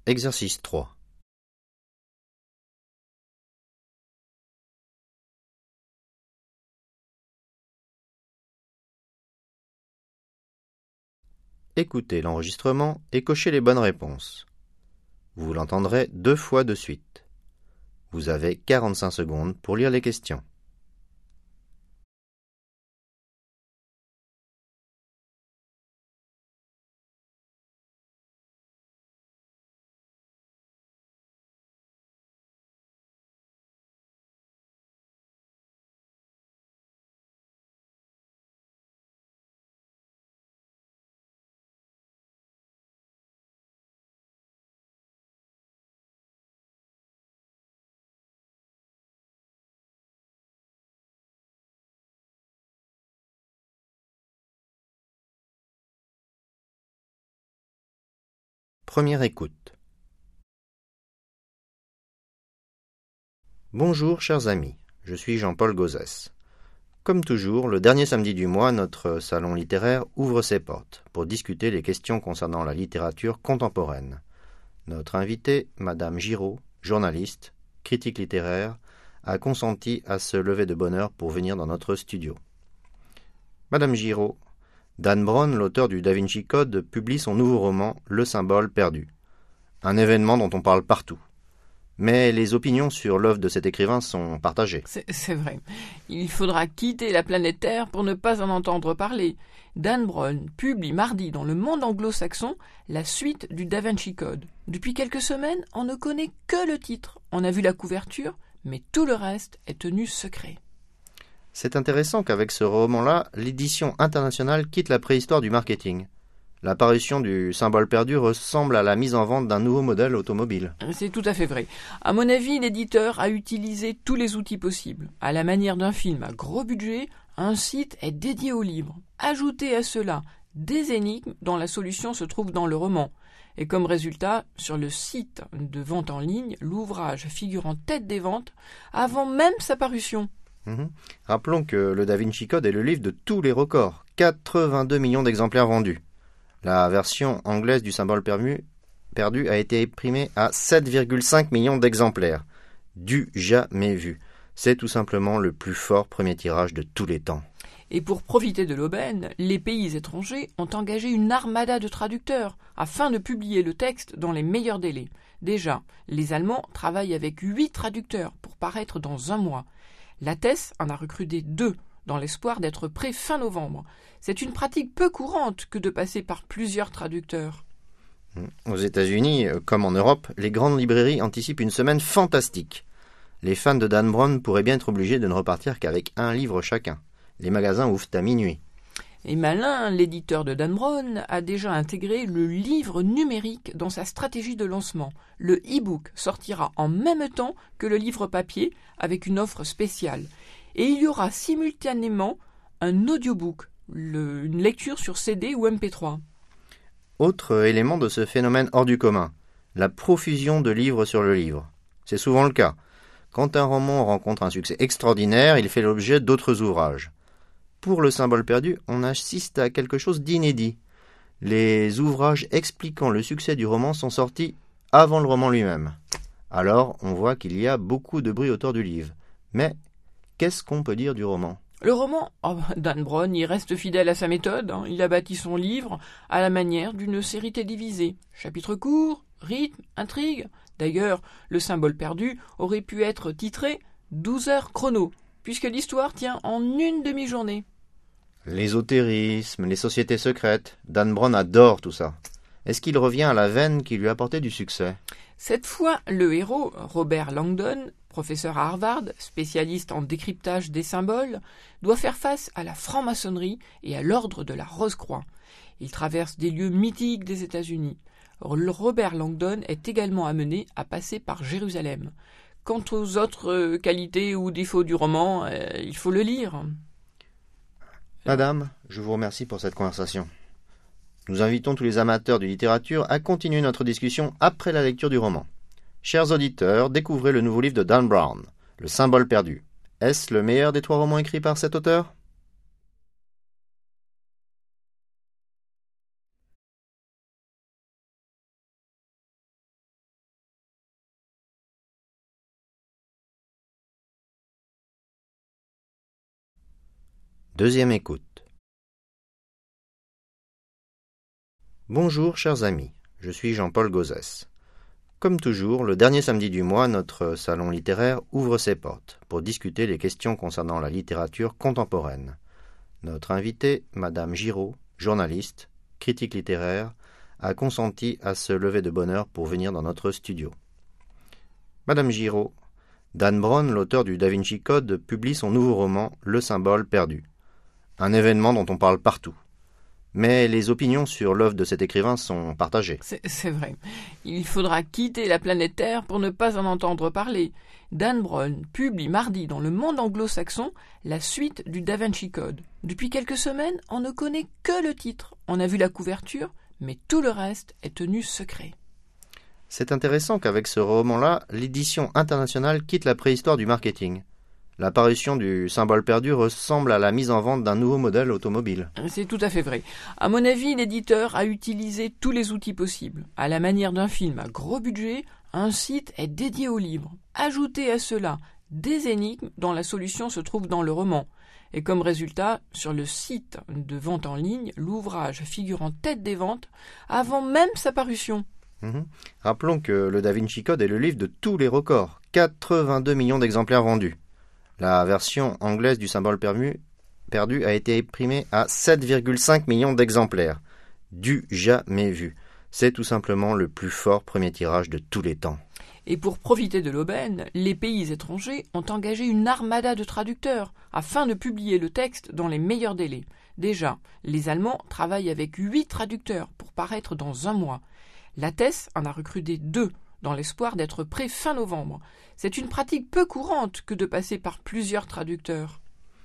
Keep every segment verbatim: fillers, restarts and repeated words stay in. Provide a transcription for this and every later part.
Exercice trois. Écoutez l'enregistrement et cochez les bonnes réponses. Vous l'entendrez deux fois de suite. Vous avez quarante-cinq secondes pour lire les questions. Première écoute. Bonjour chers amis, je suis Jean-Paul Gauzès. Comme toujours, le dernier samedi du mois, notre salon littéraire ouvre ses portes pour discuter les questions concernant la littérature contemporaine. Notre invitée, Madame Giraud, journaliste, critique littéraire, a consenti à se lever de bonne heure pour venir dans notre studio. Madame Giraud, Dan Brown, l'auteur du Da Vinci Code, publie son nouveau roman « Le symbole perdu », un événement dont on parle partout. Mais les opinions sur l'œuvre de cet écrivain sont partagées. C'est, c'est vrai. Il faudra quitter la planète Terre pour ne pas en entendre parler. Dan Brown publie mardi dans le monde anglo-saxon la suite du Da Vinci Code. Depuis quelques semaines, on ne connaît que le titre. On a vu la couverture, mais tout le reste est tenu secret. C'est intéressant qu'avec ce roman-là, l'édition internationale quitte la préhistoire du marketing. L'apparition du symbole perdu ressemble à la mise en vente d'un nouveau modèle automobile. C'est tout à fait vrai. À mon avis, l'éditeur a utilisé tous les outils possibles. À la manière d'un film à gros budget, un site est dédié au livre. Ajoutez à cela des énigmes dont la solution se trouve dans le roman. Et comme résultat, sur le site de vente en ligne, l'ouvrage figure en tête des ventes avant même sa parution. Mmh. Rappelons que le Da Vinci Code est le livre de tous les records. quatre-vingt-deux millions d'exemplaires vendus. La version anglaise du symbole perdu, perdu a été imprimée à sept virgule cinq millions d'exemplaires. Du jamais vu. C'est tout simplement le plus fort premier tirage de tous les temps. Et pour profiter de l'aubaine, les pays étrangers ont engagé une armada de traducteurs afin de publier le texte dans les meilleurs délais. Déjà, les Allemands travaillent avec huit traducteurs pour paraître dans un mois. La Thèse en a recruté deux, dans l'espoir d'être prêt fin novembre. C'est une pratique peu courante que de passer par plusieurs traducteurs. Aux États-Unis, comme en Europe, les grandes librairies anticipent une semaine fantastique. Les fans de Dan Brown pourraient bien être obligés de ne repartir qu'avec un livre chacun. Les magasins ouvrent à minuit. Et malin, l'éditeur de Dan Brown a déjà intégré le livre numérique dans sa stratégie de lancement. Le e-book sortira en même temps que le livre papier avec une offre spéciale. Et il y aura simultanément un audiobook, le, une lecture sur C D ou M P trois. Autre élément de ce phénomène hors du commun, la profusion de livres sur le livre. C'est souvent le cas. Quand un roman rencontre un succès extraordinaire, il fait l'objet d'autres ouvrages. Pour le symbole perdu, on assiste à quelque chose d'inédit. Les ouvrages expliquant le succès du roman sont sortis avant le roman lui-même. Alors, on voit qu'il y a beaucoup de bruit autour du livre. Mais qu'est-ce qu'on peut dire du roman ? Le roman, oh, Dan Brown, il reste fidèle à sa méthode. Hein. Il a bâti son livre à la manière d'une série télévisée. Chapitres courts, rythme, intrigue. D'ailleurs, le symbole perdu aurait pu être titré « douze heures chrono », puisque l'histoire tient en une demi-journée. L'ésotérisme, les sociétés secrètes, Dan Brown adore tout ça. Est-ce qu'il revient à la veine qui lui a apporté du succès ? Cette fois, le héros, Robert Langdon, professeur à Harvard, spécialiste en décryptage des symboles, doit faire face à la franc-maçonnerie et à l'ordre de la Rose-Croix. Il traverse des lieux mythiques des États-Unis. Robert Langdon est également amené à passer par Jérusalem. Quant aux autres euh, qualités ou défauts du roman, euh, il faut le lire. Madame, je vous remercie pour cette conversation. Nous invitons tous les amateurs de littérature à continuer notre discussion après la lecture du roman. Chers auditeurs, découvrez le nouveau livre de Dan Brown, Le symbole perdu. Est-ce le meilleur des trois romans écrits par cet auteur ? Deuxième écoute. Bonjour chers amis, je suis Jean-Paul Gauzès. Comme toujours, le dernier samedi du mois, notre salon littéraire ouvre ses portes pour discuter les questions concernant la littérature contemporaine. Notre invitée, Madame Giraud, journaliste, critique littéraire, a consenti à se lever de bonne heure pour venir dans notre studio. Madame Giraud, Dan Brown, l'auteur du Da Vinci Code, publie son nouveau roman « Le symbole perdu ». Un événement dont on parle partout. Mais les opinions sur l'œuvre de cet écrivain sont partagées. C'est, c'est vrai. Il faudra quitter la planète Terre pour ne pas en entendre parler. Dan Brown publie mardi dans Le Monde anglo-saxon la suite du Da Vinci Code. Depuis quelques semaines, on ne connaît que le titre. On a vu la couverture, mais tout le reste est tenu secret. C'est intéressant qu'avec ce roman-là, l'édition internationale quitte la préhistoire du marketing. L'apparition du symbole perdu ressemble à la mise en vente d'un nouveau modèle automobile. C'est tout à fait vrai. À mon avis, l'éditeur a utilisé tous les outils possibles. À la manière d'un film à gros budget, un site est dédié au livre. Ajoutez à cela des énigmes dont la solution se trouve dans le roman. Et comme résultat, sur le site de vente en ligne, l'ouvrage figure en tête des ventes avant même sa parution. Mmh. Rappelons que le Da Vinci Code est le livre de tous les records. quatre-vingt-deux millions d'exemplaires vendus. La version anglaise du symbole perdu, perdu a été imprimée à sept virgule cinq millions d'exemplaires. Du jamais vu. C'est tout simplement le plus fort premier tirage de tous les temps. Et pour profiter de l'aubaine, les pays étrangers ont engagé une armada de traducteurs afin de publier le texte dans les meilleurs délais. Déjà, les Allemands travaillent avec huit traducteurs pour paraître dans un mois. La Thèse en a recruté deux, dans l'espoir d'être prêt fin novembre. C'est une pratique peu courante que de passer par plusieurs traducteurs.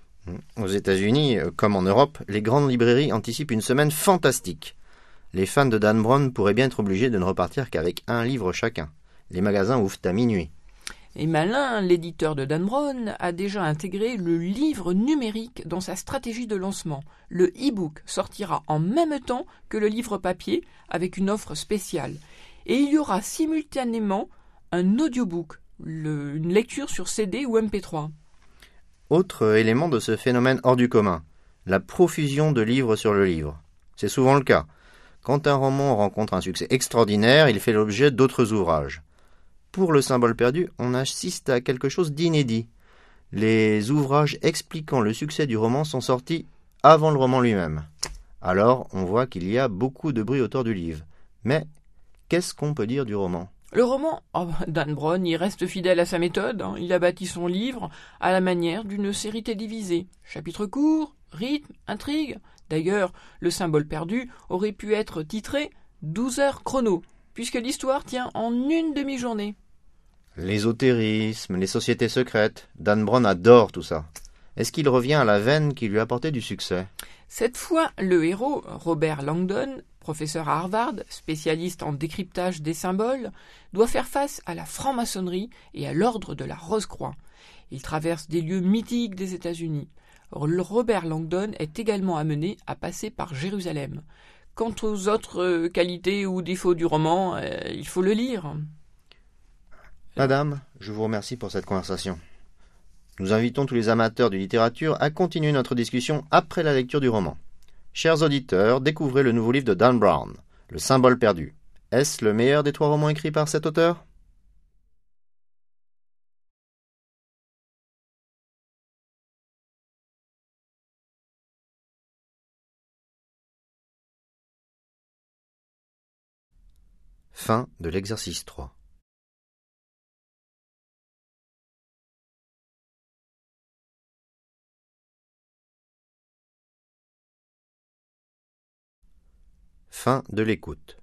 Aux États-Unis, comme en Europe, les grandes librairies anticipent une semaine fantastique. Les fans de Dan Brown pourraient bien être obligés de ne repartir qu'avec un livre chacun. Les magasins ouvrent à minuit. Et malin, l'éditeur de Dan Brown a déjà intégré le livre numérique dans sa stratégie de lancement. Le e-book sortira en même temps que le livre papier avec une offre spéciale. Et il y aura simultanément un audiobook, le, une lecture sur C D ou M P trois. Autre élément de ce phénomène hors du commun, la profusion de livres sur le livre. C'est souvent le cas. Quand un roman rencontre un succès extraordinaire, il fait l'objet d'autres ouvrages. Pour le symbole perdu, on assiste à quelque chose d'inédit. Les ouvrages expliquant le succès du roman sont sortis avant le roman lui-même. Alors, on voit qu'il y a beaucoup de bruit autour du livre. Mais qu'est-ce qu'on peut dire du roman ? Le roman, oh, Dan Brown y reste fidèle à sa méthode. Hein. Il a bâti son livre à la manière d'une série télévisée. Chapitres courts, rythme, intrigue. D'ailleurs, le symbole perdu aurait pu être titré « douze heures chrono », puisque l'histoire tient en une demi-journée. L'ésotérisme, les sociétés secrètes, Dan Brown adore tout ça. Est-ce qu'il revient à la veine qui lui a apporté du succès ? Cette fois, le héros, Robert Langdon, professeur à Harvard, spécialiste en décryptage des symboles, doit faire face à la franc-maçonnerie et à l'ordre de la Rose-Croix. Il traverse des lieux mythiques des États-Unis. Robert Langdon est également amené à passer par Jérusalem. Quant aux autres euh, qualités ou défauts du roman, euh, il faut le lire. Madame, je vous remercie pour cette conversation. Nous invitons tous les amateurs de littérature à continuer notre discussion après la lecture du roman. Chers auditeurs, découvrez le nouveau livre de Dan Brown, Le symbole perdu. Est-ce le meilleur des trois romans écrits par cet auteur ? Fin de l'exercice trois. Fin de l'écoute.